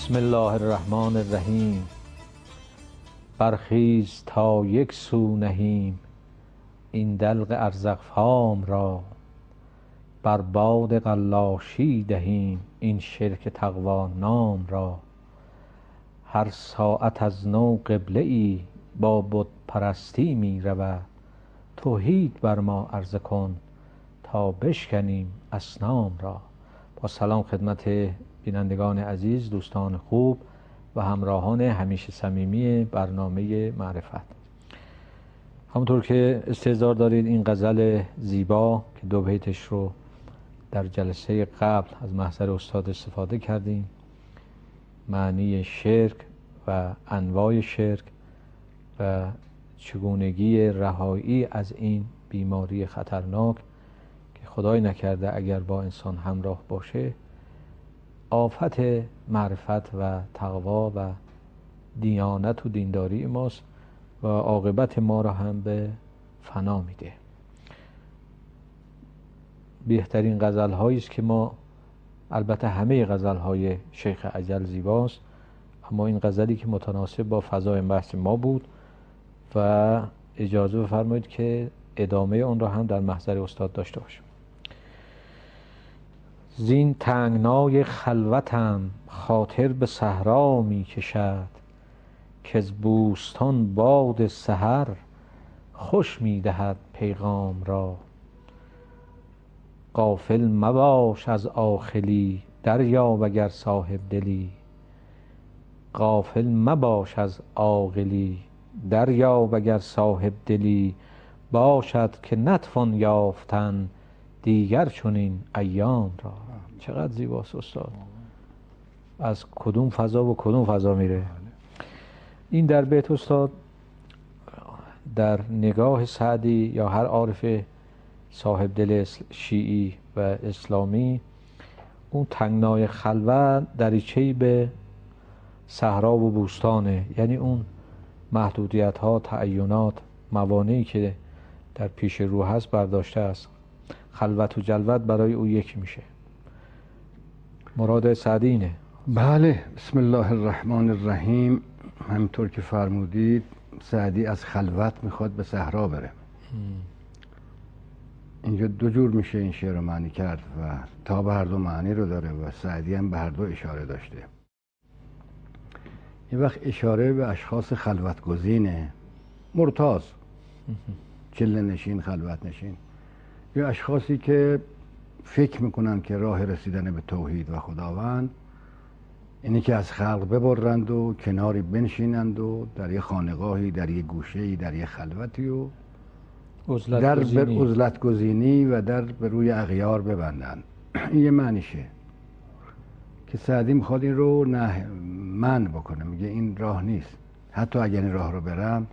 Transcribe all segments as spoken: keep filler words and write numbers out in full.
بسم الله الرحمن الرحیم. برخیز تا یک سو نهیم این دلق ارزق فام را، بر باد قلاشی دهیم این شرک تقوا نام را. هر ساعت از نو قبله ای با بت پرستی می رود، توحید بر ما عرضه کن تا بشکنیم اصنام را. با سلام خدمت بینندگان عزیز، دوستان خوب و همراهان همیشه صمیمی برنامه معرفت. همونطور که استحضار دارید این غزل زیبا که دو بیتش رو در جلسه قبل از محضر استاد استفاده کردیم، معنی شرک و انواع شرک و چگونگی رهایی از این بیماری خطرناک که خدای نکرده اگر با انسان همراه باشه آفت معرفت و تقوا و دیانت و دینداری ماست و عاقبت ما را هم به فنا میده. بهترین غزل هایی است که ما، البته همه غزل های شیخ اجل زیباست، اما این غزلی که متناسب با فضای بحث ما بود و اجازه بفرمایید که ادامه اون را هم در محضر استاد داشته باشم. زین تنگنای خلوتم خاطر به صحرا می کشد، که از بوستان باد سحر خوش می دهد پیغام را. غافل مباش از عاقلی دریاب اگر صاحب دلی، غافل مباش از عاقلی دریاب اگر صاحب دلی، باشد که نتوان یافتن دیگر چنین ایام را. چقدر زیباست استاد، از کدوم فضا و کدوم فضا میره. این در بیت استاد در نگاه سعدی یا هر عارف صاحب دل شیعی و اسلامی، اون تنگنای خلوت دریچه‌ای به صحرا و بوستانه، یعنی اون محدودیت ها، تعینات، موانعی که در پیش رو هست برداشته است. خلوت و جلوت برای او یک میشه. مراد سعدی اینه. بله، بسم الله الرحمن الرحیم. همینطور که فرمودید سعدی از خلوت میخواد به صحرا بره. اینجا دو جور میشه این شعر رو معنی کرد و تا به هر دو معنی رو داره و سعدی هم به هر دو اشاره داشته. یه وقت اشاره به اشخاص خلوت گزینه، مرتاض، چله نشین، خلوت نشین، یا اشخاصی که فکر میکنن که راه رسیدن به توحید و خداوند اینی که از خلق ببرند و کناری بنشینند و در یه خانقاهی، در یه گوشه‌ای، در یه خلوتی و در به عزلت گزینی و در به روی اغیار ببندند. این یه معنیشه که سعدی میخواد این رو نه من بکنه. میگه این راه نیست، حتی اگر این راه رو برم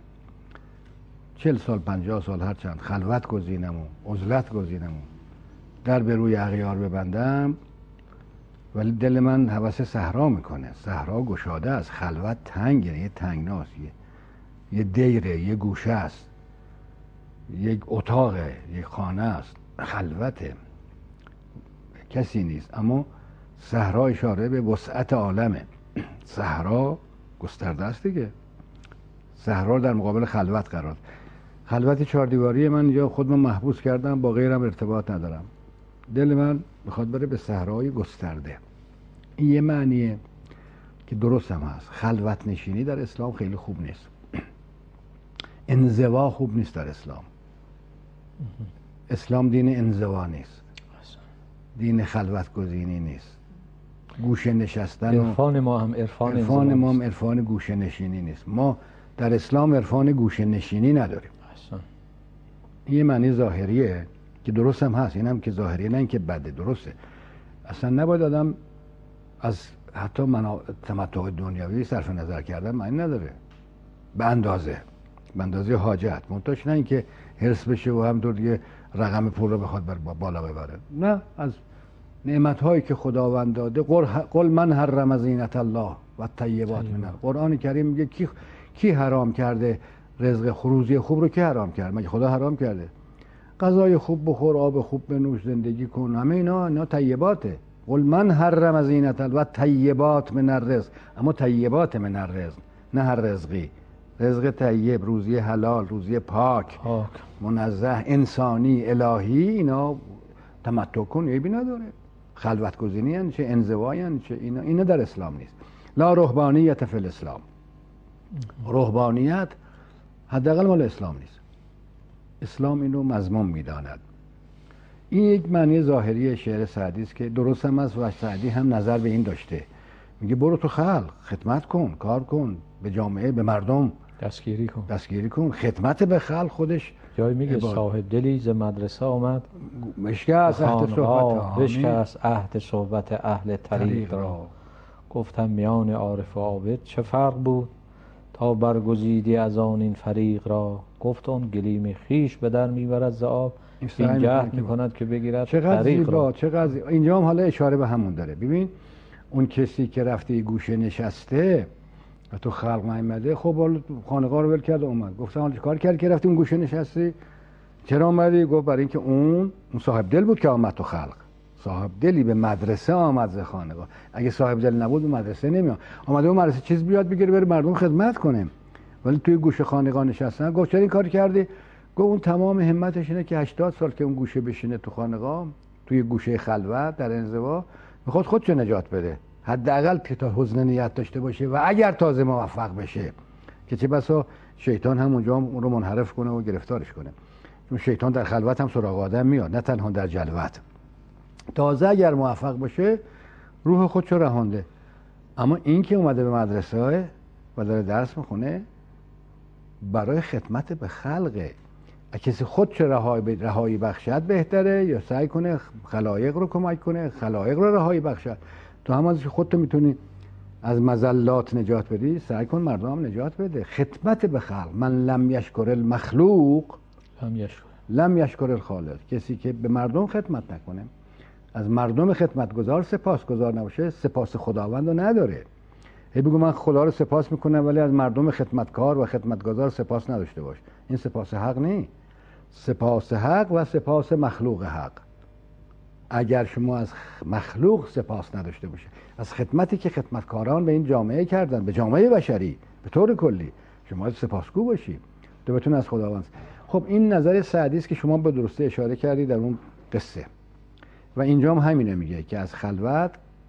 چل سال پنجاه سال هر چند خلوت گزینم و عزلت گزینم و در به روی اغیار ببندم، ولی دل من هوس صحرا میکنه. صحرا گشاده است، خلوت تنگه، یه تنگناست، یه یه دیره، یه گوشه است، یک اتاقه، یک خانه است، خلوته، کسی نیست. اما صحرا اشاره به وسعت عالمه. صحرا گسترده است دیگه. صحرا در مقابل خلوت قرار. خلوت چهار دیواری من اینجا خودم محبوس کردم، با غیرم ارتباط ندارم. دل من میخواد بره به صحرای گسترده. این یه معنیه که درست هم هست. خلوت نشینی در اسلام خیلی خوب نیست. انزوا خوب نیست در اسلام. اسلام دین انزوا نیست، دین خلوت گزینی نیست. گوشه نشستن عرفان ما هم عرفان عرفان ما هم عرفان گوشه نشینی نیست. ما در اسلام عرفان گوشه نشینی نداریم. این یه معنی ظاهریه که درست هم هست. این هم که ظاهریه، نه این که بده، درسته. اصلا نباید آدم از حتی منا... تمتع دنیاوی صرف نظر کردن معنی نداره، به اندازه به اندازه حاجت. منتاش نه این که حرص بشه و همطور دیگه رقم پول رو بخواد بر بالا ببره. نه، از نعمت‌هایی که خداوند داده. قل من حرم زینت الله و طیبات من الارض. قرآن کریم میگه کی کی حرام کرده رزق خروزی خوب رو؟ کی حرام کرد؟ مگه خدا حرام کرده؟ غذای خوب بخور، آب خوب بنوش، زندگی کن، همه اینا اینا طیباته. قل من حرم زینت و طیبات من الرزق، اما طیبات من الرزق، نه هر رزقی، رزق طیب، روزی حلال، روزی پاک، پاک. منزه، انسانی، الهی. اینا تمتع کن عیبی نداره. خلوت گزینی یعنی چه؟ انزوایی یعنی چه؟ اینا اینا در اسلام نیست. لا رهبانیت فی الاسلام. رهبانیت حداقل مال اسلام نیست. اسلام اینو مذموم میداند. این یک معنی ظاهری شعر سعدی است که درست هم است و سعدی هم نظر به این داشته. میگه برو تو خلق خدمت کن، کار کن، به جامعه، به مردم دستگیری کن دستگیری کن. خدمت به خلق خودش جایی میگه عباد. صاحب دلی ز مدرسه آمد بشکست عهد صحبت بشکست عهد صحبت اهل طریق را. گفتم میان عارف و عابد چه فرق بود تا برگزیدی از آن این فریق را. گفت اون گلیم خیش به در میبرد ز آب، این جهد میکند که بگیرد چقدر طریق زیبا را. چقدر زیبا. اینجا هم حالا اشاره به همون داره. ببین اون کسی که رفته گوشه نشسته و تو خلق نیامده، خب حالا خانقاه رو ول کرد اومد. گفتم حالا چیکار کردی که رفتی اون گوشه نشستی؟ چرا اومدی؟ گفت برای اینکه اون اون صاحب دل بود که آمد تو خلق. صاحب دلی به مدرسه آمد ز خانقاه. اگه صاحب دل نبود به مدرسه نمیاد. اومده به مدرسه چیز بیاد بگیره بره مردم خدمت کنه. ولی توی گوشه خانقاه نشستن. گفت چرا این کار کردی؟ گفت اون تمام همتش اینه که هشتاد سال که اون گوشه بشینه تو خانقاه، توی گوشه خلوت در انزوا، میخواد خودشو نجات بده. حداقل که تا حسن نیت داشته باشه و اگر تازه موفق بشه، که چه بسا شیطان هم اونجا هم اون رو منحرف کنه و گرفتارش کنه. چون شیطان در خلوت هم سراغ آدم میاد، نه تنها در جلوت. تازه اگر موفق باشه روح خودشو رهانده. اما این که اومده به مدرسه و داره درس میخونه برای خدمت به خلقه. کسی خودش رهایی رهایی بخشد بهتره یا سعی کنه خلایق رو کمک کنه، خلایق رو رهایی بخشد. تو هم ازش خودت میتونی از مذلات نجات بدی، سعی کن مردم هم نجات بده. خدمت به خلق. من لم یشکر المخلوق لم یشکر لم یشکر الخالق. کسی که به مردم خدمت نکنه، از مردم خدمتگزار سپاسگزار نباشه، سپاس خداوند رو نداره. هی بگو من خدا رو سپاس میکنم ولی از مردم خدمتکار و خدمتگزار سپاس نداشته باش. این سپاس حق نیست. سپاس حق و سپاس مخلوق حق. اگر شما از مخلوق سپاس نداشته باشه، از خدمتی که خدمتکاران به این جامعه کردن، به جامعه بشری به طور کلی، شما سپاسگو باشی تو بتون از خداوند. خب این نظر سعدی است که شما به درستی اشاره کردی در اون قصه. و اینجا هم همینه میگه که از خلوت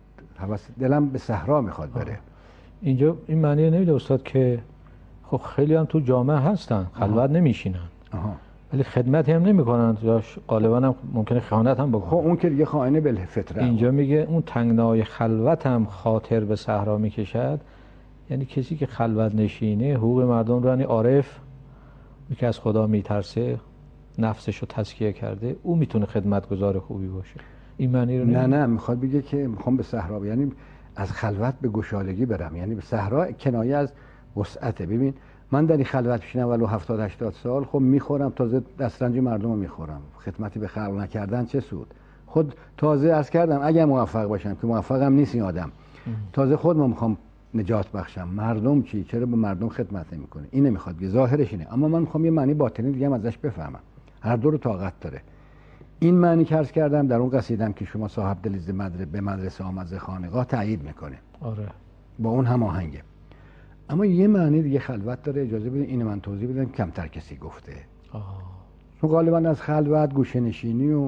دلم به صحرا میخواد بره. اینجا این معنی نمیده استاد که خب خیلی هم تو جامعه هستن خلوت نمیشینن ولی خدمت هم نمیکنن یا غالبا هم ممکنه خیانت هم بکنن. خب اون که دیگه خائن بالفطره. اینجا میگه اون تنگنای خلوت هم خاطر به صحرا میکشد. یعنی کسی که خلوت نشینه، حقوق مردم رو، یعنی عارف که از خدا میترسه، نفسش رو تزکیه کرده، او میتونه خدمتگزار خوبی باشه. این معنی رو نه نه میخواد بگه که میخوام به صحرا، یعنی از خلوت به گشادگی برم. یعنی به صحرا کنایه از وسعته. ببین من در این خلوت بشینم ولو هفتاد هشتاد سال، خب میخورم تازه دسترنج مردم رو میخورم. خدمتی به خلق نکردن چه سود؟ خود تازه عرض کردم اگر موفق باشم که موفقم نیست این آدم، تازه خودم میخوام نجات بخشم. مردم چی؟ چرا به مردم خدمت نمیکنه؟ این نمیخواد که ظاهرش اینه. اما من میخوام یه معنی باطنی دیگه هم ازش بفهمم. هر دو رو طاقت داره. این معنی که عرض کردم در اون قصیدم که شما صاحب دلیز مدرسه به مدرسه آمد ز خانقاه تایید میکنه. آره. با اون هماهنگه. اما یه معنی دیگه خلوت داره. اجازه بدین اینو من توضیح بدم، کمتر کسی گفته. آه. چون غالبا از خلوت گوشه نشینی و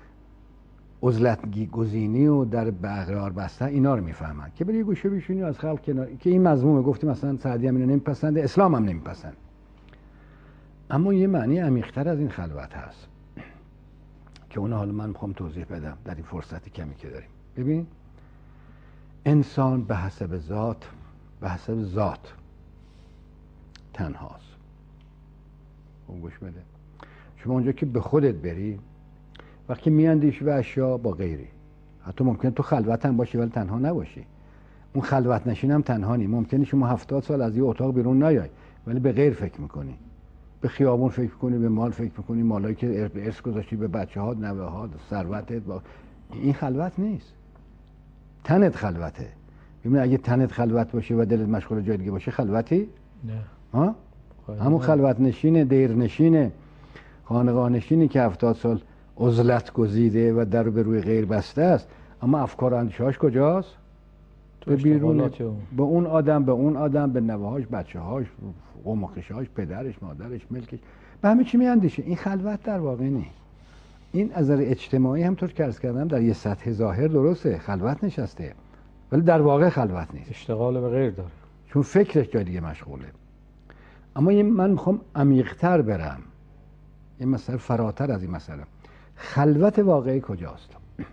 عزلت گزینی و در بغرار بستن اینا رو میفهمن که بری گوشه بشینی از خلق کنار، که این مضمومه. گفتیم مثلا سعدی هم اینو نمیپسنده، اسلام هم نمیپسند. اما یه معنی عمیق‌تر از این خلوت هست که اون حالا من میخوام توضیح بدم در این فرصتی کمی که داریم. ببین انسان به حسب ذات به حسب ذات تنهاست. خوب گوش بده. شما اونجا که به خودت بری، وقتی میاندیشی به اشیا با غیری، حتی ممکن تو خلوت هم باشی ولی تنها نباشی. اون خلوت نشین هم تنها نی. ممکنه شما هفتاد سال از یه اتاق بیرون نیای ولی به غیر فکر میکنی، به خیابون فکر میکنی، به مال فکر میکنی، مالایی که ارث گذاشتی به بچه ها، نوه ها، ثروتت. با... این خلوت نیست. تنت خلوته. ببین اگه تنت خلوت باشه و دلت مشغول جای دیگه باشه خلوتی؟ نه. ها؟ همون خلوت نشینه، دیر نشینه، خانقاه نشینی که هفتاد سال عزلت گزیده و در به روی غیر بسته است. اما افکار و اندیشه‌هاش کجاست؟ تو به بیرون، اشتغالات اون. به اون آدم، به اون آدم، به نوه‌هاش، بچه‌هاش، قوم و خویشه‌هاش، پدرش، مادرش، ملکش، به همه چی میاندیشه. این خلوت در واقع نیست. این از نظر اجتماعی همطور که عرض کردم در یه سطح ظاهر درسته، خلوت نشسته، ولی در واقع خلوت نیست، اشتغال به غیر داره، چون فکرش جای دیگه مشغوله. اما این من میخوام عمیق‌تر برم، این مسئله فراتر از این مسئله. خلوت واقعی کجاست؟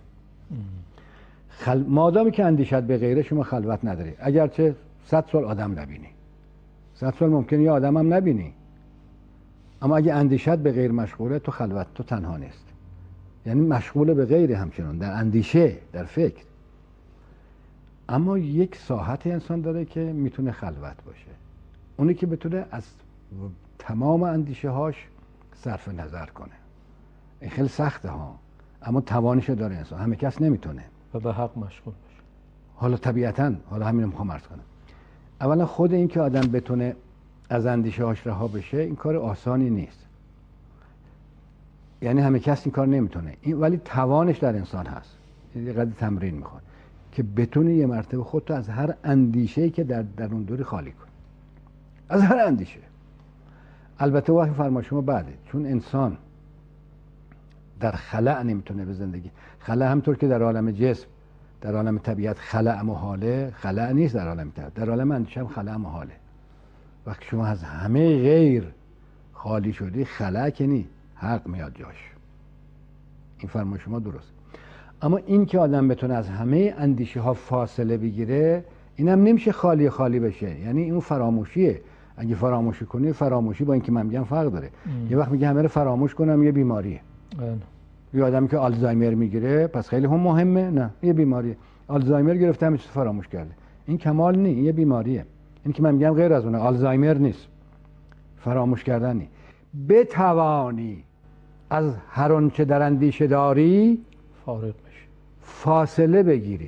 خل... مادامی که اندیشت به غیره شما خلوت نداری، اگرچه صد سال آدم نبینی، صد سال ممکنه یه آدم هم نبینی، اما اگه اندیشت به غیر مشغوله تو خلوت، تو تنها نیست. یعنی مشغول به غیر همچنان، در اندیشه، در فکر. اما یک ساحت انسان داره که میتونه خلوت باشه، اونی که بتونه از تمام اندیشه هاش صرف نظر کنه. این خیلی سخته ها، اما توانش داره انسان، همه کس نمیتونه و به حق مشغول بشه. حالا طبیعتاً، حالا همین رو میخوام عرض کنم. اولا خود این که آدم بتونه از اندیشه هاش رها بشه این کار آسانی نیست، یعنی همه کس این کار نمیتونه، این ولی توانش در انسان هست. یه قدر تمرین میخواد که بتونه یه مرتبه خودتو از هر اندیشه‌ای که در درون داری خالی کن، از هر اندیشه. البته وحی فرما شما بعده، چون انسان در خلأ نمیتونه به زندگی. خلأ همطور که در عالم جسم، در عالم طبیعت خلأ محاله، خلأ نیست در عالم طبیعت، در عالم اندیشه هم خلأ محاله. وقتی شما از همه غیر خالی شدی، خلأ که نی، حق میاد جاش. این فرما شما درست. اما این که آدم بتونه از همه اندیشه ها فاصله بگیره، اینم نمیشه خالی خالی بشه، یعنی این فراموشیه. اگه فراموشی کنی، فراموشی با اینکه من میگم فرق داره. ام. یه وقت میگه همه رو فراموش کنم، یه بیماریه. ام. یه آدمی که آلزایمر میگیره پس خیلی هم مهمه؟ نه، یه بیماریه. آلزایمر گرفته همه چیز فراموش کرده، این کمال نی، یه بیماریه. این که من میگم غیر از اونه، آلزایمر نیست، فراموش کردنی. بتوانی از هر آنچه در اندیشه داری فارغ بشی، فاصله بگیری،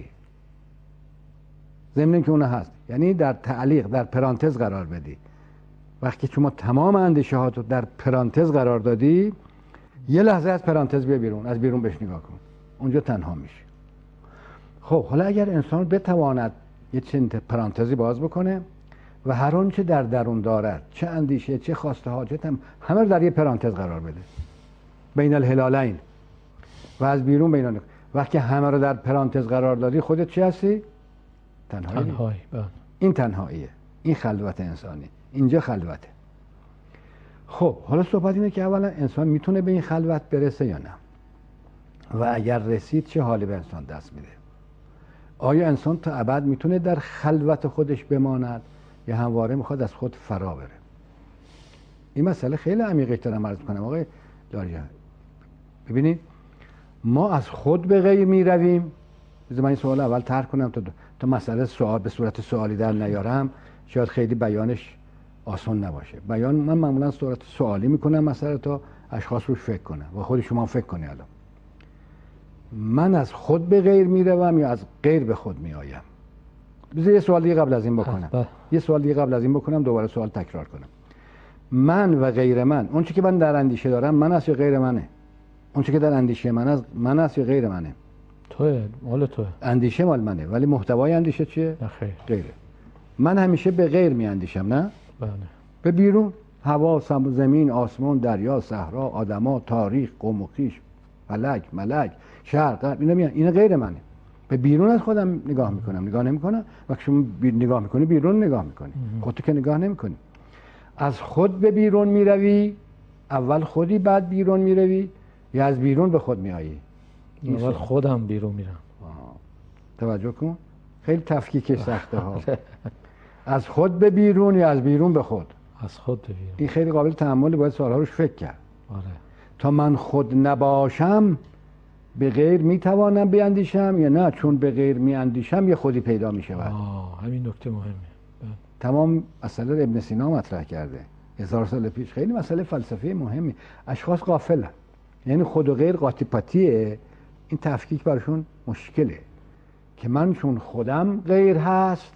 ضمن که اون هست، یعنی در تعلیق، در پرانتز قرار بدی. وقتی شما تمام اندیشه هاتو در پرانتز قرار دادی، یه لحظه از پرانتز بیا بیرون، از بیرون بهش نگاه کن، اونجا تنها میشی. خب حالا اگر انسان بتواند یه چند پرانتزی باز بکنه و هر آنچه در درون دارد، چه اندیشه، چه خواسته، حاجت، هم همه رو در یه پرانتز قرار بده، بین الهلالین، و از بیرون بین. وقتی همه رو در پرانتز قرار دادی، خودت چی هستی؟ تنهایی. تنهایی. این تنهاییه، این خلوت انسانی، اینجا خلوته. خب حالا صحبت اینه که اولا انسان میتونه به این خلوت برسه یا نه، و اگر رسید چه حالی به انسان دست میده؟ آیا انسان تا ابد میتونه در خلوت خودش بماند یا همواره میخواد از خود فرا بره؟ این مسئله خیلی عمیقه تر عرض کنم آقای لاریجان. ببینید ما از خود به غیر میرویم. بذار من این سوال اول طرح کنم تا تا مسئله سوال به صورت سوالی در نیارم، شاید خیلی بیانش آسان نباشه. بیان من معمولا صورت سوالی میکنم مسئله تا اشخاص روش فکر کنن و خود شما فکر کنید. الان من از خود به غیر میروم یا از غیر به خود میآیم؟ بذار یه سوال دیگه قبل از این بکنم. یه سوال دیگه قبل از این بکنم، دوباره سوال تکرار کنم. من و غیر من، اون چیزی که من در اندیشه دارم من است یا غیر منه؟ اون چیزی که در اندیشه من است من است یا غیر منه؟ توه، مال توه. اندیشه مال منه، ولی محتوای اندیشه چیه؟ نه خیر. غیره. من همیشه به غیر می اندیشم، نه؟ بله. به بیرون، هوا، زمین، آسمان، دریا، صحرا، آدما، تاریخ، قوم و خویش، فلک، ملک، شرق، غرب، اینا میان، اینا غیر منه. به بیرون از خودم نگاه میکنم، نگاه نمیکنم. وقتی شما نگاه میکنی بیرون نگاه میکنی، خودت که نگاه نمیکنی. از خود به بیرون میروی، اول خودی بعد بیرون میروی، یا از بیرون به خود میایی؟ اول خودم بیرون میرم. توجه کن، خیلی تفکیکش سخته ها. از خود به بیرون یا از بیرون به خود؟ از خود به بیرون. این خیلی قابل تأمل، باید سوالها روش فکر کرد. آره. تا من خود نباشم به غیر میتوانم بیاندیشم یا نه؟ چون به غیر میاندیشم یه خودی پیدا میشود. آه همین نکته مهمه. تمام مسئله ابن سینا مطرح کرده هزار سال پیش، خیلی مسئله فلسفی مهمی. اشخاص غافلن، یعنی خود و غیر قاطی پاتیه. این تفکیک براشون مشکله که من چون خودم غیر هست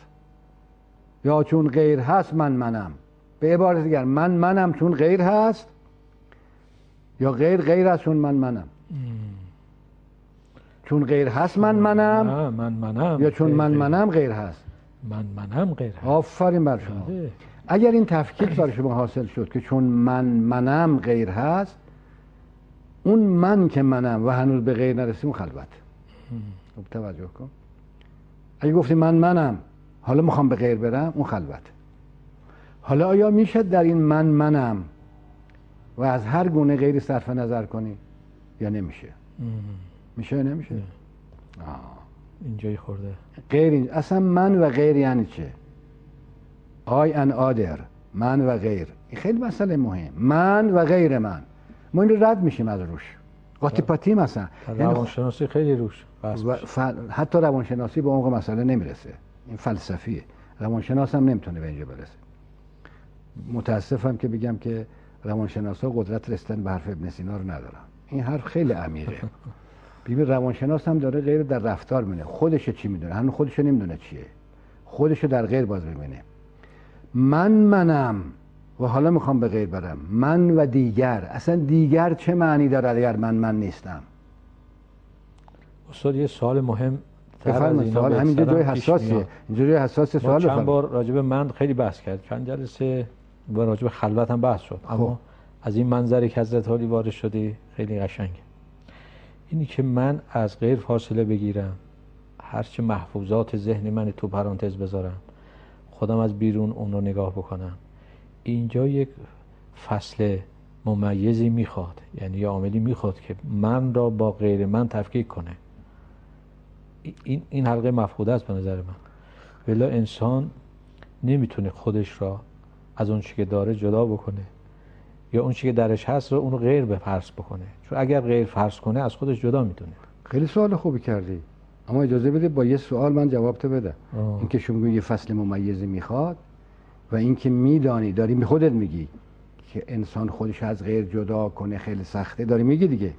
یا چون غیر هست من منم. به عبارت دیگر من منم چون غیر هست یا غیر غیر است چون من منم. ام. چون غیر هست من منم؟ نه من منم. یا چون من منم غیر هست؟ من منم غیر هست. آفرین بر شما. بله. اگر این تفکیک برای شما حاصل شد که چون من منم غیر هست، اون من که منم و هنوز به غیر نرسیم اون خلوت. خب توجه کن. اگه گفتی من منم حالا میخوام به غیر برم، اون خلوت. حالا آیا میشه در این من منم و از هر گونه غیری صرف نظر کنی یا نمیشه؟ ام. میشه یا نمیشه؟ نه. آه. اینجایی خورده. غیر این. اصلا من و غیر یعنی چه؟ I and other، من و غیر. این خیلی مسئله مهم. من و غیر من، ما این رو رد میشیم از روش، قاطی پاتی مثلا. روانشناسی خیلی روش و ف... حتی روانشناسی به عمق مسئله نمیرسه، این فلسفیه. روانشناس هم نمیتونه به اینجا برسه. متاسفم که بگم که روانشناسا قدرت رسیدن به حرف ابن سینا رو ندارن. این حرف خیلی عمیقه. ببین روانشناس هم داره غیر در رفتار میبینه. خودش چی میدونه؟ هنوز خودش نمیدونه چیه. خودش در غیر باز ببینه. من منم و حالا میخوام به غیر برم. من و دیگر. اصلا دیگر چه معنی داره اگر من من نیستم؟ استاد یه سوال مهم بفرمایید. سوال همینجا جای حساسیه. اینجا جای حساس سوال. چند بار راجع به من خیلی بحث کرد. چند جلسه و راجع به خلوت هم بحث شد. اما از این منظری که حضرت علی وارد شدی خیلی قشنگه. اینی که من از غیر فاصله بگیرم، هرچه محفوظات ذهن من تو پرانتز بذارم، خودم از بیرون اون رو نگاه بکنم، اینجا یک فصل ممیزی میخواد، یعنی یه عاملی میخواد که من را با غیر من تفکیک کنه. این این حلقه مفقوده است به نظر من. ولی انسان نمیتونه خودش را از اون چیزی که داره جدا بکنه یا اون چیزی که درش هست رو اون رو غیر به فرض بکنه، چون اگر غیر فرض کنه از خودش جدا میدونه. خیلی سوال خوبی کردی، اما اجازه بده با یه سوال من جواب تو بدم. این که شما یه فصل ممیزی میخواد و این که میدانی، داری به خودت میگی که انسان خودش از غیر جدا کنه خیلی سخته، داری میگی دیگه.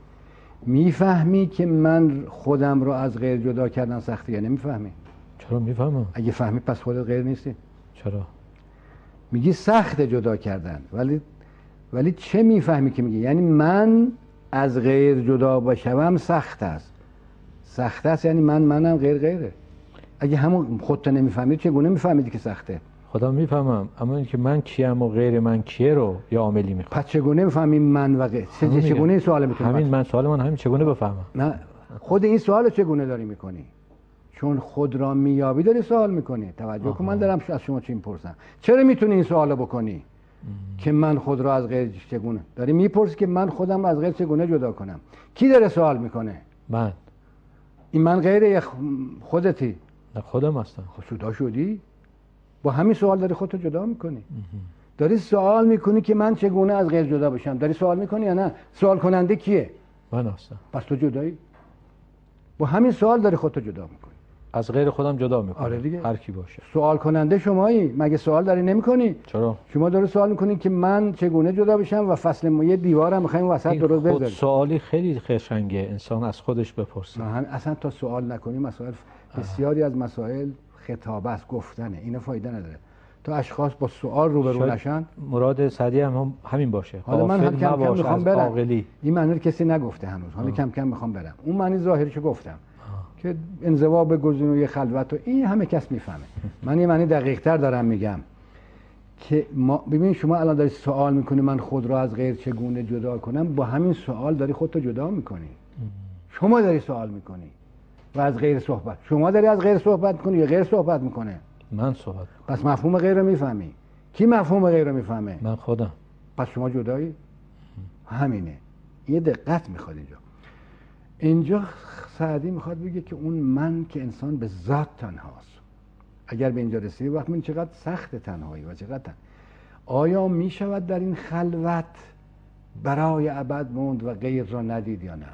میفهمی که من خودم رو از غیر جدا کردن سخته یا نمیفهمی؟ چرا میفهمم. اگه فهمی پس خودت غیر نیستی. چرا؟ میگی سخته جدا کردن، ولی ولی چه میفهمی که میگی؟ یعنی من از غیر جدا باشم سخت است. سخت است یعنی من منم غیر غیره. اگه همون خودت نمیفهمی چگونه میفهمیدی که سخته؟ خدا میفهمم، اما اینکه من کیم و غیر من کیه رو یا عاملی میخوام. پس چگونه میفهمی من و غیر؟ چگونه این سوال میتونی؟ همین من سوال من همین چگونه بفهمم؟ نه خود این سوال چگونه داری میکنی؟ چون خود را میابی داری سوال میکنی. توجه کن من دارم از شما چی میپرسم. چرا میتونی این سوالو بکنی؟ ام. که من خود را از غیر چگونه؟ داری میپرسی که من خودم از غیر چگونه جدا کنم. کی داره سوال میکنه؟ من. این من غیر خودتی؟ نه خودم هستم. خب جدا شدی؟ با همین سوال داری خودتو جدا میکنی. داری سوال میکنی که من چگونه از غیر جدا بشم. داری سوال میکنی یا نه؟ سوال کننده کیه؟ من هستم. پس تو جدایی؟ با همین سوال داری خودتو جدا میکنی. از غیر خودم جدا میکنم. آره دیگه. هر کی باشه. سوال کننده شمایی. مگه سوال داری نمیکنی؟ چرا؟ شما داری سوال میکنی که من چگونه جدا بشم و فصل ما یه دیوارم میخوایم وسط درست بذاریم. خود سوالی خیلی قشنگه انسان از خودش بپرسه. اصلا تا سوال نکنی مسائل بسیاری از مسائل خطابه است، گفتنه. اینا فایده نداره. تو اشخاص با سوال روبرو نشن. مراد سعدی هم, هم همین باشه. حالا من هم کم کم میخوام برم. عاقلی. این معنی کسی نگفته هنوز. حالا کم کم میخوام برم. اون معنی ظاهریشو گفتم. آه. که انزوا به گزینه خلوت و این همه کس میفهمه. من یه معنی دقیق تر دارم میگم که ما ببین شما الان داری سوال میکنی من خود را از غیر چگونه جدا کنم، با همین سوال داری خودتو جدا میکنی. شما داری سوال میکنی و از غیر صحبت. شما داری از غیر صحبت میکنی یا غیر صحبت میکنه؟ من صحبت. پس مفهوم غیر رو میفهمی. کی مفهوم غیر رو میفهمه؟ من خودم. پس شما جدایی؟ همینه. یه دقت میخواد اینجا. اینجا سعدی میخواد بگه که اون من که انسان به ذات تنهاست. اگر به اینجا رسیدی وقت من چقدر سخت تنهایی و چقدر تن... آیا میشود در این خلوت برای ابد موند و غیر را ندید یا نه؟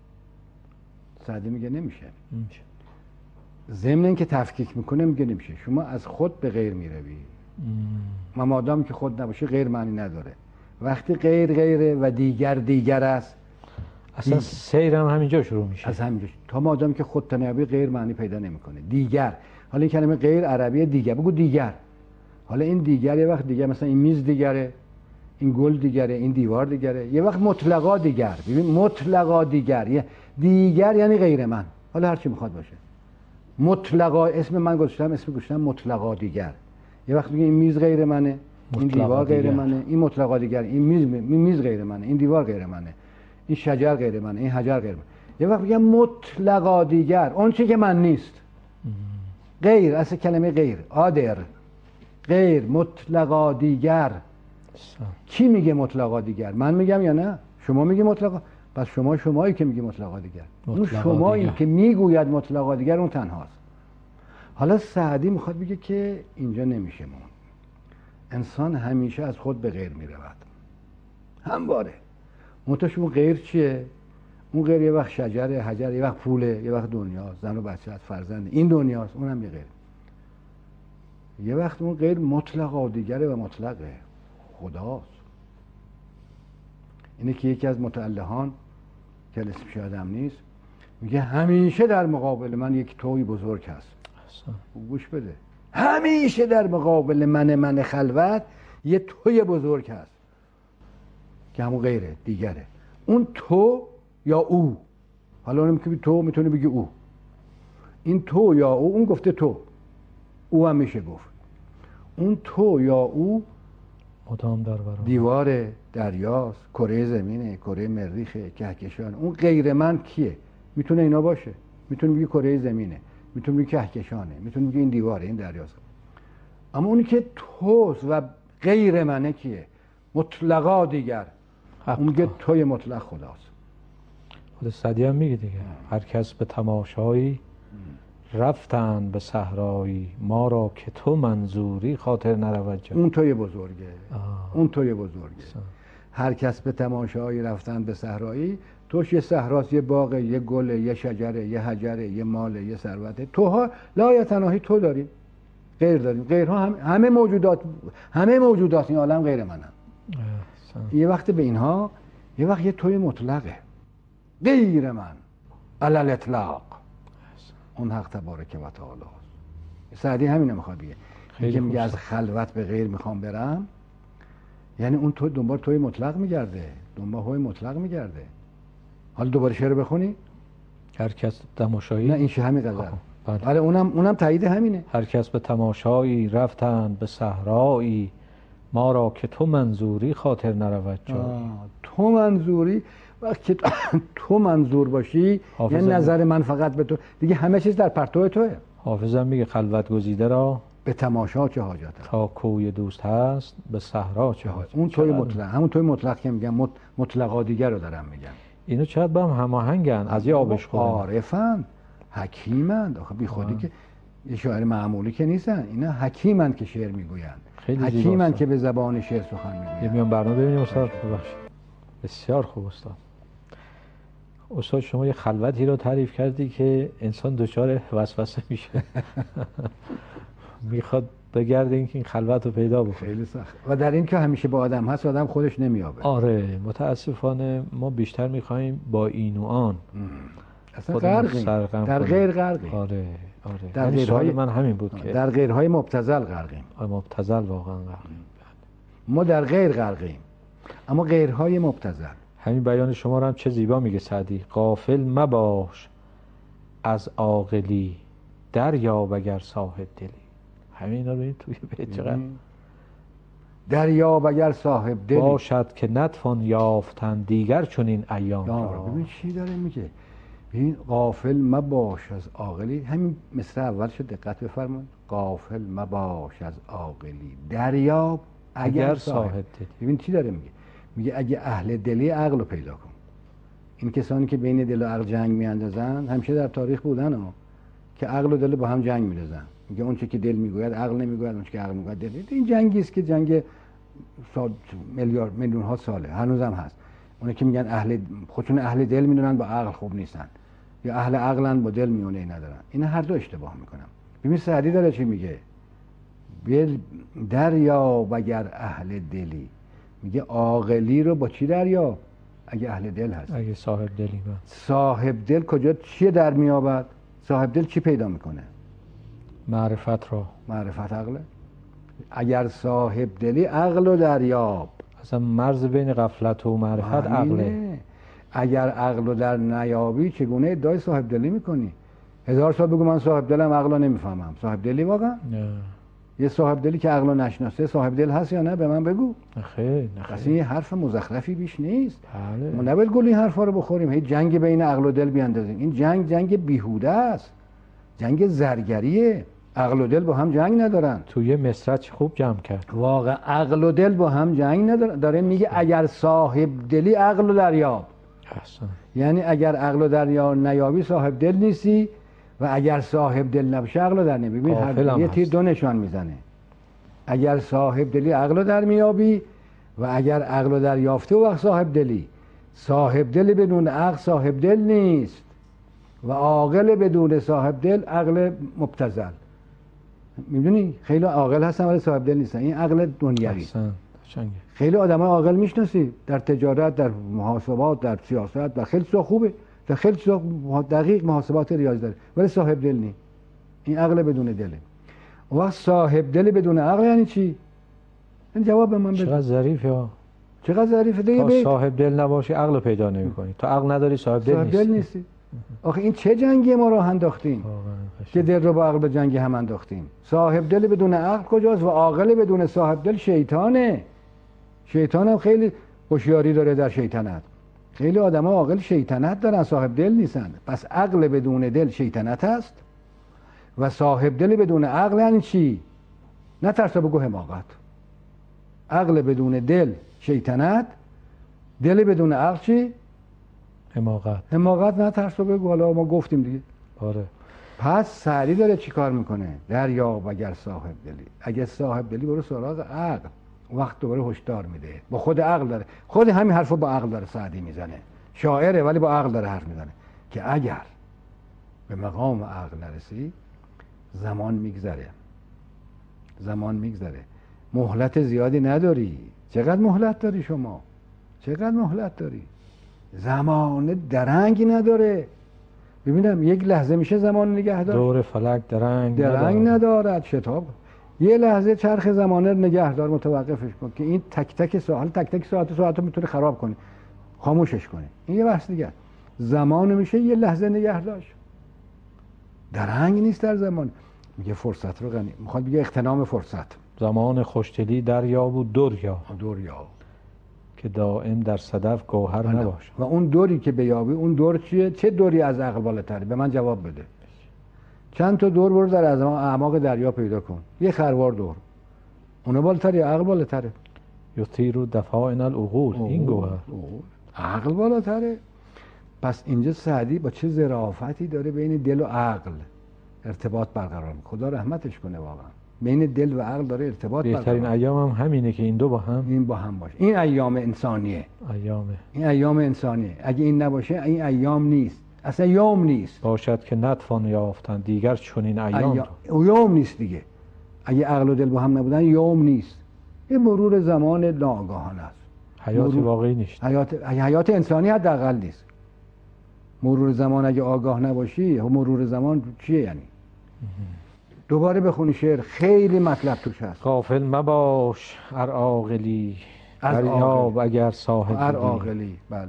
سعدی میگه نمیشه. نمیشه. ضمن اینکه تفکیک میکنه میگه نمیشه. شما از خود به غیر میروی. ما مادام که خود نباشه غیر معنی نداره. وقتی غیر غیره و دیگر دیگر است، اصلا سیرم همینجا شروع میشه. از همینجا تا مادام که خود تنیابی غیر معنی پیدا نمیکنه. دیگر، حالا این کلمه غیر عربی دیگر، بگو دیگر. حالا این دیگر یه وقت دیگر مثلا این میز دیگره، این گل دیگره، این دیوار دیگره، یه وقت مطلقا دیگر. ببین مطلقا دیگر، یه دیگر یعنی غیر من. حالا هر چی میخواد باشه. مطلقا اسم من گذاشتم، اسم گذاشتم مطلقا دیگر. یه وقت میگه این میز غیر منه، این دیوار غیر منه، این مطلقا دیگر، این میز این میز غیر منه، این دیوار غیر منه، این شجر غیر منه، این حجر غیر منه. یه وقت میگه مطلقا دیگر، اون چیزی که من نیست. غیر، اصل کلمه غیر، آدر، غیر، مطلقا دیگر. کی میگه مطلقا دیگر؟ من میگم یا نه؟ شما میگی مطلقا؟ پس شما شمایی که میگی مطلقا دیگر. اون شمایی که میگوید مطلقا دیگر اون تنهاست. حالا سعدی میخواد بگه که اینجا نمیشه مون. انسان همیشه از خود به غیر میرود. همواره. منتها اون غیر چیه؟ اون غیر یه وقت شجره، حجر، یه وقت پوله، یه وقت دنیاست، زن و بچه از فرزند، این دنیاست، اونم یه غیر. یه وقت اون غیر مطلقا دیگره و مطلقه خداست. اینه که یکی از متعلهان که اسمش یادم نیست میگه همیشه در مقابل من یک توی بزرگ هست. گوش بده، همیشه در مقابل من من خلوت یه توی بزرگ هست که همون غیره، دیگره. اون تو یا او، حالا اونم که تو میتونه بگی او، این تو یا او، اون گفته تو، او هم میشه گفت. اون تو یا او مدام در برابر دیوار دریاست، کره زمینه، کره مریخه، کهکشان. اون غیر من کیه؟ میتونه اینا باشه، میتونه بگی کره زمینه، میتونه بگی کهکشانه، میتونه بگی این دیواره، این دریاست. اما اونی که توست و غیر منه کیه؟ مطلقا دیگر. اون میگه توی مطلق خداست. خود سعدی هم میگه دیگه هر کس به تماشایی رفتن به صحرایی، ما را که تو منظوری خاطر نرود جا. اون توی بزرگه. آه. اون توی بزرگه. سا. هر کس به تماشایی رفتن به صحرایی، توش یه صحراست، یه باغ، یه گل، یه شجره، یه حجره، یه مال، یه ثروته. توها لایتناهی تو داریم، غیر داریم. غیرها هم همه موجودات، همه موجودات این عالم غیر منن. یه وقت به اینها، یه وقت یه توی مطلقه، غیر من علل اطلاق. اون حق تبارک و تعالی است. سعدی همینو میخواد بگه. میگه میگه از خلوت به غیر میخوام برم، یعنی اون تو دنبال توی مطلق میگرده، دنبال توی مطلق میگرده. حالا دوباره شعر بخونی؟ هر کس تماشایی، نه این شه همین غزل. بله. آره اونم اونم تایید همینه. هر کس به تماشایی رفتن به صحرایی، ما را که تو منظوری خاطر نرود جا. تو منظوری، وقتی تو منظور باشی، یعنی نظر من فقط به تو، دیگه همه چیز در پرتو توه. حافظم میگه خلوت گزیده را به تماشا چه حاجت هست؟ تا کوی دوست هست به صحرا چه حاجت. اون توی مطلق، همون توی مطلق که میگم مطلقا دیگر رو دارم میگم. اینو چقدر با هم هماهنگن، از یه آبش خورن. عارفن، حکیمن. آخه بی خودی که یه شاعر معمولی که نیستن، اینا حکیمن که شعر میگوین، حکیمن که به زبان شعر سخن میگوین. یه میان برنامه ببینیم استاد. ببخشید. بسیار خوب استاد. استاد شما یه خلوتی رو تعریف کردی که انسان دچار وسوسه میشه. میخواد بگرده اینکه این خلوت رو پیدا بکنه. خیلی سخت. و در این که همیشه با آدم هست، آدم خودش نمیابه. آره متاسفانه ما بیشتر میخوایم با این و آن اصلا غرقیم، در غیر غرقیم. آره آره. در غیرهای من همین بود که در غیرهای مبتذل غرقیم. آره مبتذل واقعا غرقیم. ما در غیر غرقیم، اما غیرهای مبتذل. همین بیان شما رو هم چه زیبا میگه سعدی. غافل مباش از عاقلی، دریاب اگر صاحب دلی. همین رو این توی بیت چقدر دریاب اگر صاحب دلی باشد که نتوان یافتن دیگر چنین ایام را. ببین چی داره میگه. این غافل مباش از عاقلی، همین مصرع اولش دقت بفرمایید. غافل مباش از عاقلی، دریاب اگر, اگر صاحب دلی. ببین چی داره میگه. میگه اگه اهل دلی عقل رو پیدا کن. این کسانی که بین دل و عقل جنگ میاندازن همیشه در تاریخ بودن ها، که عقل و دل با هم جنگ میندازن. میگه اون چه که دل میگوید عقل نمیگوید، اون چه که عقل میگوید دل. این جنگی است که جنگ سال میلیارد میلیون ها ساله، هنوزم هست. اون که میگن اهل خودشون اهل دل میدونن، با عقل خوب نیستن، یا اهل عقلن با دل میونه ای ندارن. اینا هر دو اشتباه میکنن. ببین سعدی داره چی میگه. دریاب اگر اهل دلی، میگه عاقلی رو با چی دریاب؟ اگه اهل دل هست. اگه صاحب دلی با. صاحب دل کجا چیه در میابد؟ صاحب دل چی پیدا میکنه؟ معرفت را. معرفت عقله. اگر صاحب دلی عقل و دریاب. اصلا مرز بین غفلت و معرفت عقله. اگر عقل و در نیابی چگونه ادعای صاحب دلی میکنی؟ هزار سال بگو من صاحب دلم، عقلو نمیفهمم. صاحب دلی واقعا؟ نه. یه صاحب دلی که عقلو نشناسه صاحب دل هست یا نه؟ به من بگو. خیر نه. اصلا یه حرف مزخرفی بیش نیست. بله. ما نباید گل این حرفا رو بخوریم، هی جنگ بین عقل و دل بیاندازیم. این جنگ جنگ بیهوده است، جنگ زرگریه. عقل و دل با هم جنگ ندارن. توی مصرع خوب جمع کرد. واقعا عقل و دل با هم جنگ ندارن. داره میگه اگر صاحب دلی عقل و دریاب. احسن. یعنی اگر عقل و دریا نیابی صاحب دل نیستی، و اگر صاحب دل نباشه عقل و در نمیابی. ببین هر یه تیر دو نشان میزنه. اگر صاحب دلی عقل و در میابی، و اگر عقل و در یافته وقت صاحب دلی. صاحب دل بدون عقل صاحب دل نیست، و عاقل بدون صاحب دل عقل مبتذل. میدونی خیلی عاقل هستن ولی صاحب دل نیستن. این عقل دنیوی. احسن. خیلی آدمای عاقل میشناسی در تجارت، در محاسبات، در سیاست، و خیلی چیزا خوبه، در خیلی چیزا دقیق محاسبات ریاضی داره، ولی صاحب دل نیست. این عقل بدون دله. اون وقت صاحب دل بدون عقل یعنی چی؟ این جواب به من بده. چقدر ظریفه ها. چقدر ظریفه دیگه. تا صاحب دل نباشی عقل پیدا نمی‌کنی. تا عقل نداری صاحب دل صاحب دل نیستی. آخه این چه جنگی ما راه انداختیم که دل رو با عقل به جنگ هم انداختیم. صاحب دل بدون عقل کجاست؟ و عاقل بدون صاحب دل شیطانه. شیطان هم خیلی هوشیاری داره در شیطنت. خیلی آدم‌ها عاقل شیطنت دارن، صاحب دل نیستن. پس عقل بدون دل شیطنت است، و صاحب دل بدون عقل یعنی چی؟ نه ترس بگو حماقت. عقل بدون دل شیطنت، دل بدون عقل چی؟ حماقت. حماقت. نه ترس بگو، حالا ما گفتیم دیگه. آره. پس سعدی داره چی کار میکنه؟ دریاب اگر صاحب دلی. اگه صاحب دلی برو سراغ عقل، وقت دوباره هشدار میده. با خود عقل داره، خود همین حرفو با عقل داره سعدی میزنه. شاعره ولی با عقل داره حرف میزنه که اگر به مقام عقل نرسی زمان میگذره. زمان میگذره. مهلت زیادی نداری. چقدر مهلت داری شما؟ چقدر مهلت داری؟ زمان درنگی نداره. ببینم یک لحظه میشه زمان نگه دار. دور فلک درنگ درنگ ندارد. شتاب. یه لحظه چرخ زمانه نگهدار، متوقفش کن که این تک تک ساعت تک تک ساعت ساعت رو میتونه خراب کنه، خاموشش کنه. این یه بحث دیگه. زمان میشه یه لحظه نگه داشت. درنگ نیست در زمان. میگه فرصت رو غنی، میخواد بگه اغتنام فرصت. زمان خوشدلی دریاب و دریا. دریا که دائم در صدف گوهر نباشه. و اون دوری که بیابی، اون دور چیه؟ چه دوری از عقل بالاتره؟ به من جواب بده. چند تا دور برو در اعماق دریا پیدا کن. یه خروار دور. اون بالاتره یا عقل بالاتره؟ یطیر دفاعن العقول. این گوهر عقل بالاتره. پس اینجا سعدی با چه ظرافتی داره بین دل و عقل ارتباط برقرار میکنه. خدا رحمتش کنه واقعا. بین دل و عقل داره ارتباط برقرار. بهترین ایام هم همینه که این دو با هم این با هم باشه. این ایام انسانیه. ایامه. این ایام انسانیه. اگه این نباشه این ایام نیست. اصلا یوم نیست. باشد که نتوان یافتن دیگر چنین ایام. ایام یوم نیست دیگه. اگه عقل و دل با هم نبودن یوم نیست. این مرور زمان ناگهان است. حیات مرور... واقعی نیست. حیات حیات انسانی حداقل نیست. مرور زمان اگه آگاه نباشی، مرور زمان چیه یعنی؟ دوباره بخونی شعر، خیلی مطلب توش هست. غافل مباش ار عاقلی، دریاب اگر صاحب ار عاقلی. بله.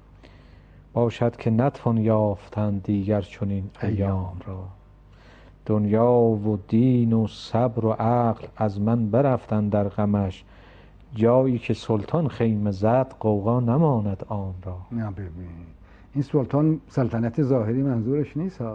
باشد که نتوان یافتن دیگر چنین ایام را. دنیا و دین و صبر و عقل از من برفتن در غمش. جایی که سلطان خیمه زد غوغا نماند عام را. نه ببین، این سلطان سلطنت ظاهری منظورش نیست ها.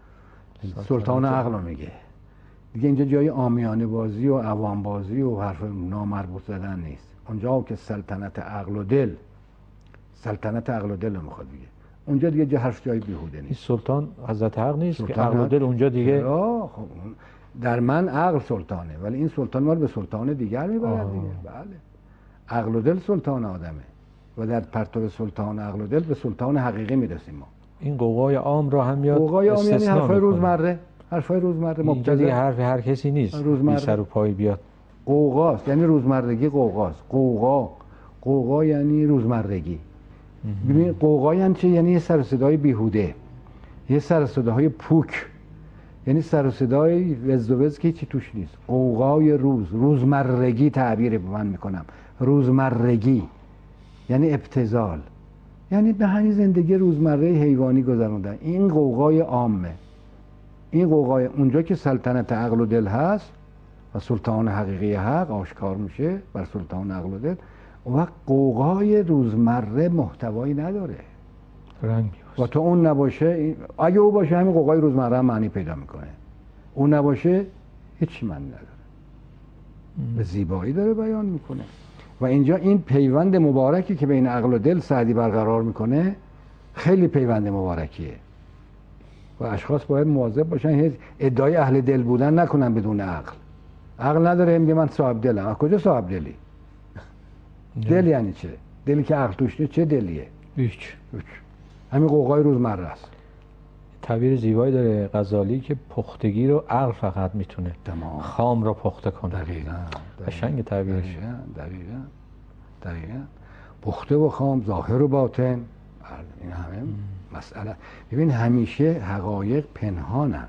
سلطان عقل رو میگه دیگه. اینجا جای عامیانه بازی و عوام بازی و حرف نامربوط زدن نیست. اونجا که سلطنت عقل و دل، سلطنت عقل و دل رو میخواد بگه. اونجا دیگه جا حرف جای بیهوده نیست. این سلطان حضرت حق نیست که عقل و دل اونجا دیگه. خب در من عقل سلطانه، ولی این سلطان ما رو به سلطان دیگر میبرد دیگه. بله. عقل و دل سلطان آدمه و در پرتو سلطان عقل و دل به سلطان حقیقی میرسیم ما. این قوقای عام را هم میاد. قوقای عام یعنی حرفای روزمره، حرفای روزمره مبتدی. دیگه حرف هر کسی نیست بی سر و پای بیاد. قوقاست یعنی روزمرگی. قوقاست. قوقا قوقا یعنی روزمرگی. ببین قوقا یعنی چه؟ یعنی یه سر و صدای بیهوده، یه سر و صداهای پوک، یعنی سر و صدای وز و وز که هیچی توش نیست. قوقای روز، روزمرگی تعبیر من میکنم. روزمرگی یعنی ابتذال، یعنی به همین زندگی روزمره حیوانی گذروندن. این قوقای عامه. این قوقای اونجا که سلطنت عقل و دل هست و سلطان حقیقی حق آشکار میشه بر سلطان عقل و دل، اون وقت قوقای روزمره محتوایی نداره رنگ و تا اون نباشه، اگه او باشه همین قوقای روزمره هم معنی پیدا میکنه، اون نباشه هیچ معنی نداره. به زیبایی داره بیان میکنه و اینجا این پیوند مبارکی که بین عقل و دل سعدی برقرار میکنه خیلی پیوند مبارکیه و اشخاص باید مواظب باشن هیچ ادعای اهل دل بودن نکنن بدون عقل. عقل نداره میگه من صاحب دلم. از کجا صاحب دلی؟ دل یعنی چه؟ دلی که عقل توش نیست چه دلیه؟ هیچ. همین قوقای روزمره است. تعبیر زیبایی داره غزالی که پختگی رو عقل فقط میتونه تمام خام رو پخته کنه. دقیقاً قشنگ تعبیرش. دقیقاً دقیقاً دقیقاً پخته و خام، ظاهر و باطن، این همه مسئله. ببین همیشه حقایق پنهانند،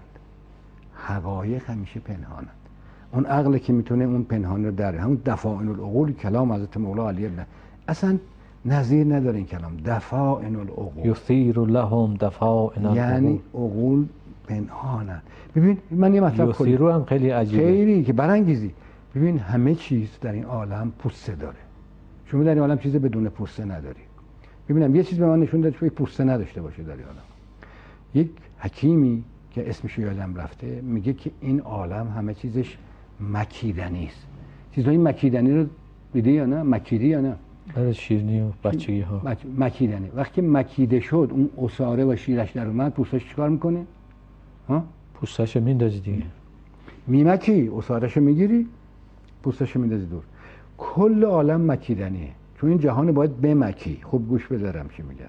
حقایق همیشه پنهانند. اون عقل که میتونه اون پنهان رو در همون دفاعن العقول کلام حضرت مولا علی ابن اصلا نظیر نداره این کلام. دفاعن العقول یثیر لهم دفاعن العقول، یعنی عقول پنهانند. ببین من یه مطلب کلی یثیر هم خیلی عجیبه، خیلی که برانگیزی. ببین همه چیز در این عالم پوسته داره، شما در این عالم چیز بدون پوسته نداری. ببینم یه چیز به من نشون داد که پوسته نداشته باشه در این عالم. یک حکیمی که اسمش یادم رفته میگه که این عالم همه چیزش مکیدنی است. چیزای مکیدنی رو دیدی یا نه؟ مکیدی یا نه؟ برای شیرینی و بچگی ها مک... مکیدنی. وقتی مکیده شد اون عصاره و شیرش در اومد، پوستش چیکار میکنه؟ ها؟ پوستش میندازی دیگه. میمکی، عصارهشو میگیری، پوستشو میندازی دور. کل عالم مکیدنیه. چون این جهان باید بمکی. خوب گوش بدارم چی میگم.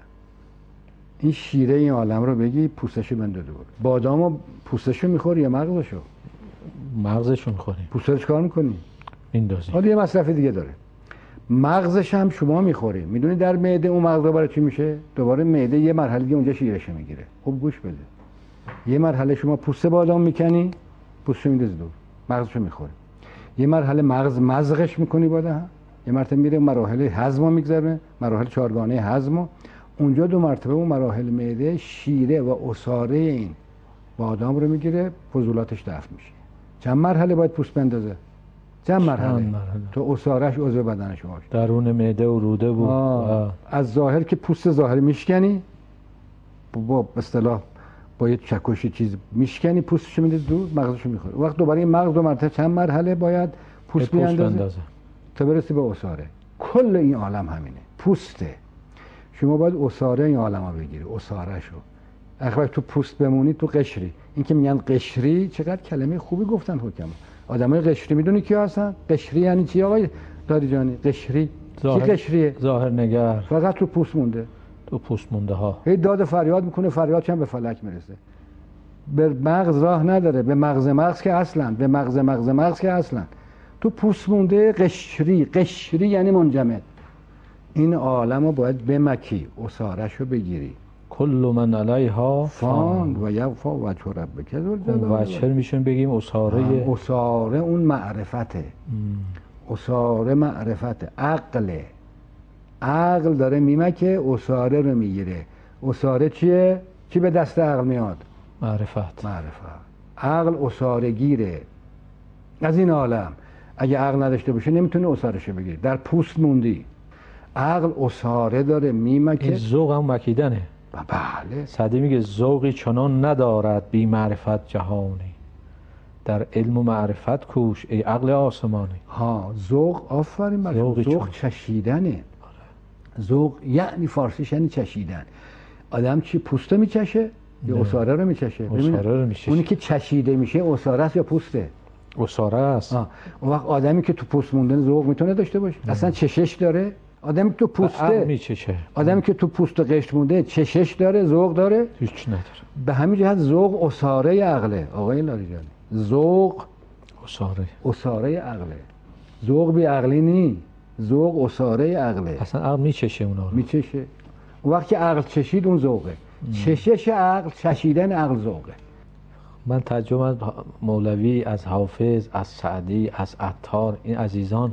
این شیره این عالم رو بگی پوستشو بنده دور. بادامو پوستشو میخوری یا مغزشو؟ مغزشو میخوری. پوستش کار میکنی؟ میندازی. حالا یه مصرف دیگه داره. مغزش هم شما میخوری. میدونی در معده اون مغز برای چی میشه؟ دوباره معده یه مرحله دیگه اونجا شیرشو میگیره. خوب گوش بده. یه مرحله شما پوست بادام میکنی، پوستشو میندازی دور. مغزشو میخوری. یه مرحله مغز مزقش میکنی بادام، یه مرتبه میره مراحل هضم میگذره، مراحل چهارگانه هضم، اونجا دو مرتبه اون مراحل معده شیره و عصاره این بادام رو میگیره، فضولاتش دفع میشه. چند مرحله باید پوست بندازه؟ چند مرحله؟ مرحله تو عصارهش عضو بدن شما باشه. درون معده و روده بود. از ظاهر که پوست ظاهری میشکنی، با به اصطلاح با یه چکش چیز میشکنی، پوستشو میندازی دور، مغزشو میخوره. وقت دوباره این مغز دو مرتبه چند مرحله باید پوست بیاندازه تا برسی به عصاره. کل این عالم همینه، پوسته. شما باید عصاره این عالم رو بگیری، عصاره شو. اخوای تو پوست بمونی تو قشری. این که میگن قشری چقدر کلمه خوبی گفتن حکما. آدمای قشری میدونی کی هستن؟ قشری یعنی چی آقای دادی جانی؟ قشری کی قشریه؟ ظاهر نگر. فقط تو پوست مونده. تو پوست مونده ها. هی داد فریاد میکنه، فریادش هم به فلک میرسه. به مغز راه نداره، به مغز مغز که اصلا، به مغز مغز مغز که اصلا. تو پوست مونده قشری. قشری یعنی منجمد. این عالم رو باید بمکی، عصاره‌ش رو بگیری. کل من علیها فان و یوفا وجه ربک ذو الجلال. وجه میشون بگیم عصاره. عصاره اون معرفته. عصاره معرفته، عقله. عقل داره میمکه، عصاره رو میگیره. عصاره چیه؟ چی به دست عقل میاد؟ معرفت. معرفت. عقل عصاره گیره از این عالم. اگه عقل نداشته باشه نمیتونه عصاره‌شو بگیره. در پوست موندی. عقل عصاره داره میمکه. این ذوق هم مکیدنه. بله. سعدی میگه ذوقی چنان ندارد بی معرفت جهانی، در علم و معرفت کوش ای عقل آسمانی. ها ذوق، آفرین بر ذوق. ذوق چشیدنه. ذوق یعنی فارسیش یعنی چشیدن. آدم چی پوسته میچشه یا عصاره رو میچشه؟ عصاره رو میچشه. اونی که چشیده میشه عصاره است یا پوسته؟ عصاره است. اون وقت آدمی که تو پوست موندن ذوق میتونه داشته باشه؟ نه. اصلا چشش داره؟ آدمی که تو پوسته میچشه. آدمی که تو پوست و قشر مونده چشش داره، ذوق داره؟ هیچ نداره. به همین جهت ذوق عصاره عقله آقای لاریجانی. ذوق عصاره عصاره عقله. ذوق بی عقلی نی، ذوق عصاره عقله. اصلا عقل میچشه اونا رو. میچشه. اون وقت که عقل چشید اون ذوقه. چشش عقل، چشیدن عقل ذوقه. من تعجب از مولوی، از حافظ، از سعدی، از عطار، این عزیزان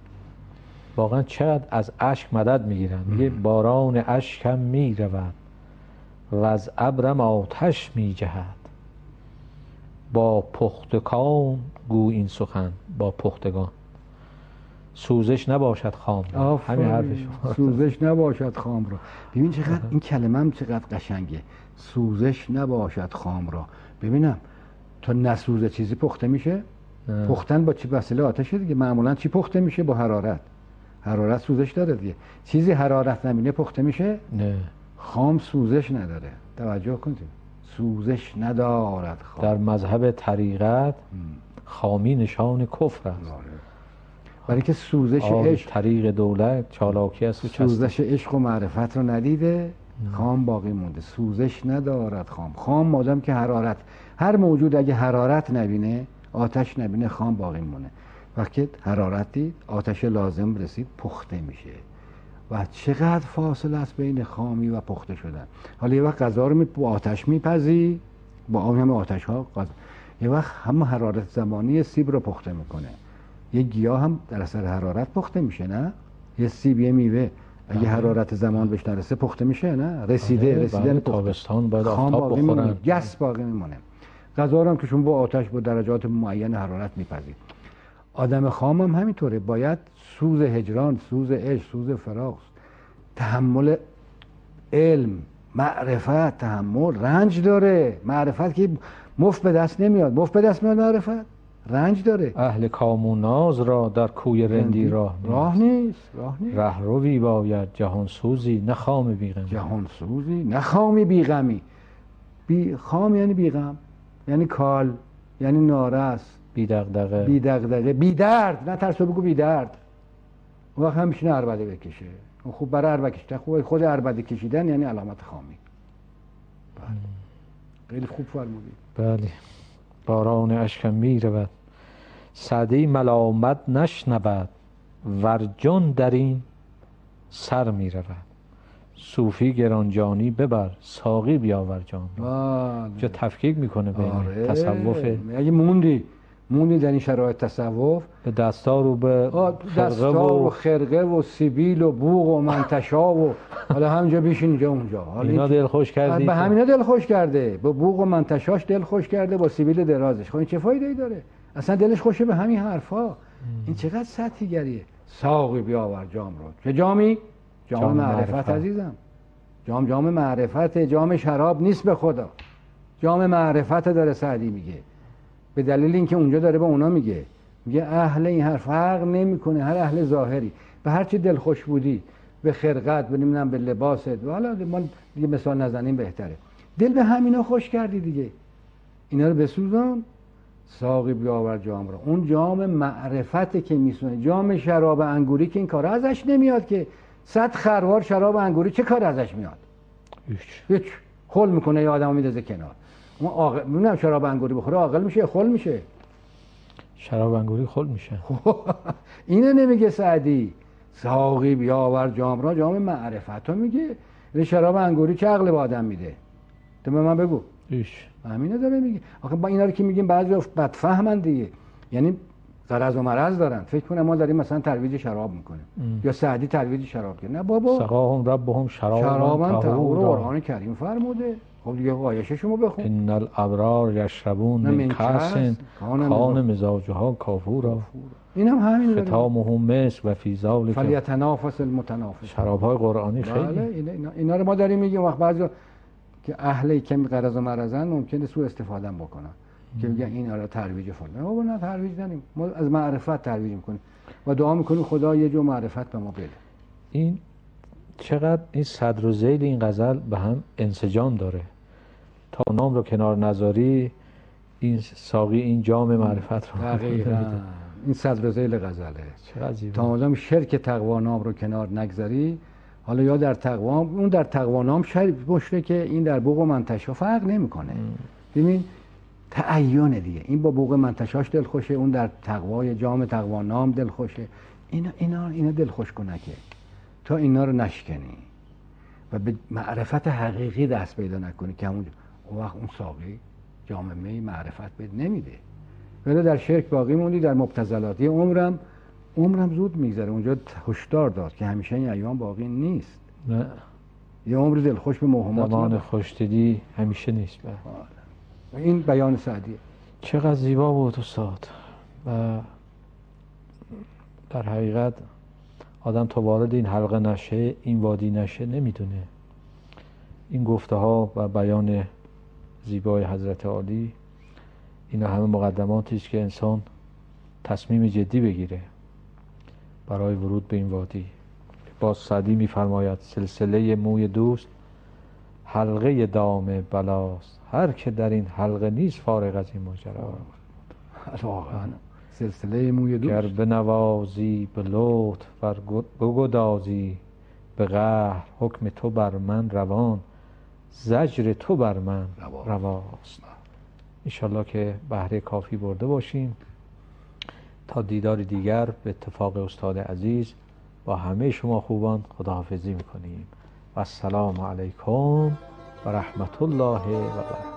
واقعا چقدر از اشک مدد میگیرن. میگه باران اشکم میرود و از ابرم آتش میجهد. با پختکان گو این سخن، با پختگان. سوزش نباشد خام را. همین حرفش. سوزش نباشد خام را. ببین چقدر این کلمه هم چقدر قشنگه. سوزش نباشد خام را. ببینم تا نسوزه چیزی پخته میشه؟ نه. پختن با چی وسیله؟ آتشه دیگه. معمولا چی پخته میشه؟ با حرارت. حرارت سوزش داره دیگه. چیزی حرارت نبینه پخته میشه؟ نه. خام سوزش نداره. توجه کنید. سوزش ندارد خام. در مذهب طریقت خامی نشان کفر است. برای که سوزش عشق، طریق دولت چالاکی است و سوزش عشق و معرفت رو ندیده، خام باقی مونده. سوزش ندارد خام. خام مادام که حرارت، هر موجود اگه حرارت نبینه، آتش نبینه، خام باقی مونه. وقتی حرارت دید، آتش لازم رسید، پخته میشه. و چقدر فاصله است بین خامی و پخته شدن. حالا یه وقت غذا رو می با آتش میپزی، با هم آتش ها غذا. یه وقت هم حرارت زمانی سیب رو پخته میکنه. یه گیاه هم در اثر حرارت پخته میشه، نه؟ یه سیب، یه میوه اگه حرارت زمان بهش نرسه پخته میشه، نه؟ رسیده، رسیدن تابستان باید خام آفتاب باقی بخورن، گس باقی میمونه. غذا رو هم که شما با آتش با درجات معین حرارت میپزید. آدم خام هم همینطوره. باید سوز هجران، سوز عشق، سوز فراق، تحمل علم، معرفت، تحمل، رنج داره. معرفت که مفت به دست نمیاد. مفت به دست میاد معرفت؟ رنج داره. اهل کام و ناز را در کوی رندی راه نیست. راه نیست. راه نیست. رهروی باید جهان سوزی نه خام بیغمی. جهان سوزی نه خامی بیغمی. بی خام یعنی بیغم، یعنی کال، یعنی نارس، بی دغدغه، بی دغدغه، بی درد. نه ترسو بگو بی درد. اون وقت هم میشینه عربده بکشه. اون خوب برای عربده کشیدن، خوب خود عربده کشیدن یعنی علامت خامی. بله. خیلی خوب فرمودید. بله. باران اشکم می رود، سعدی ملامت نشنود، ور جان در این سر می رود. صوفی گرانجانی ببر، ساقی بیاور جام را. جا تفکیک میکنه بین آره. تصوف. اگه موندی موندی در این شرایط تصوف، به دستار و به دستار و خرقه و سیبیل و بوق و منتشا و حالا همینجا بیشین اینجا اونجا. حالا اینا دل خوش کردی؟ به همینا دل خوش کرده. با بوق و منتشاش دل خوش کرده، با سیبیل درازش. خب این چه فایده‌ای داره؟ اصلا دلش خوشه به همین حرفا. ام. این چقدر سطحی گریه. ساقی بیاور جام رو. چه جامی؟ جام, جام معرفت, معرفت عزیزم. جام جام معرفت، جام شراب نیست به خدا. جام معرفت داره سعدی میگه. به دلیل اینکه اونجا داره به اونا میگه، میگه اهل این حرف فرق نمیکنه، هر اهل ظاهری به هر چی دل خوش بودی، به خرقت، به نمیدونم به لباست، حالا ما دیگه مثال نزنیم بهتره، دل به همینا خوش کردی دیگه، اینا رو بسوزان. ساقی بیاور جام را. اون جام معرفته که میسونه. جام شراب انگوری که این کار ازش نمیاد که. صد خروار شراب انگوری چه کار ازش میاد؟ هیچ. هیچ. خل میکنه یا آدمو میندازه کنار. اون عاقل میبینم شراب انگوری بخوره عاقل میشه یا خل میشه؟ شراب انگوری خل میشه. اینو نمیگه سعدی. ساقی بیاور جام را، جام معرفتو میگه. به شراب انگوری چه عقل به آدم میده؟ تو به من بگو. هیچ. همینه داره میگه. آخه با اینا رو که میگیم بعضی بدفهمن دیگه، یعنی غرض و مرض دارن، فکر کنم ما داریم مثلا ترویج شراب میکنیم یا سعدی ترویج شراب کنه. نه بابا، سقاهم ربهم شرابا شرابا طهور، قرآن کریم فرموده. خب دیگه آیشه شما بخون. ان الابرار یشربون من کاس کان مزاجها کافورا. اینم همین داره. ختامهم مسک و فی ذلک فلیتنافس المتنافسون. شراب‌های قرآنی خیلی. بله اینا, اینا رو ما داریم میگیم. وقت بعضی که اهل کمی غرض و مرزن ممکنه سوء استفاده بکنن که میگن این آره ترویج فلان. ما نه ترویج نداریم، ما از معرفت ترویج میکنیم و دعا میکنیم خدا یه جو معرفت به ما بده. این چقدر این صدر و ذیل این غزل به هم انسجام داره. تا نام رو کنار نذاری، این ساقی این جام معرفت رو دقیقاً این صدر و ذیل غزله. چقدر زیبا. تا نام شرک تقوا نام رو کنار نگذاری، حالا یا در تقوا، اون در تقوا نام شریف باشه که این در بوق و منتشا فرق نمیکنه. ببین تعین دیگه، این با بوق منتشاش دل خوشه، اون در تقوای جام تقوا نام دل خوشه. اینا اینا اینا دل خوش کنه که تا اینا رو نشکنی و به معرفت حقیقی دست پیدا نکنی که همون اون وقت اون ساقی جام می معرفت بد نمیده. ولی در شرک باقی موندی، در مبتذلاتی عمرم عمرم زود میگذره. اونجا هشدار داد که همیشه این ایام باقی نیست. نه، یه عمر دلخوش به موهمات زمان خوشدلی همیشه نیست. این بیان سعدیه. چقدر زیبا بود استاد. و در حقیقت آدم تا وارد این حلقه نشه، این وادی نشه، نمیدونه. این گفته ها و بیان زیبای حضرت عالی، اینا همه مقدماتی است که انسان تصمیم جدی بگیره برای ورود به این وادی. باز سعدی می‌فرماید سلسله موی دوست حلقه دام بلاست، هر که در این حلقه نیست فارغ از این ماجرا. واقعا سلسله موی دوست گر بنوازی به لطف ور بگدازی به قهر، حکم تو بر من روان، زجر تو بر من رواست. انشالله که بهره کافی برده باشیم. تا دیدار دیگر به اتفاق استاد عزیز با همه شما خوبان خداحافظی میکنیم و السلام علیکم و رحمت الله و برکاته.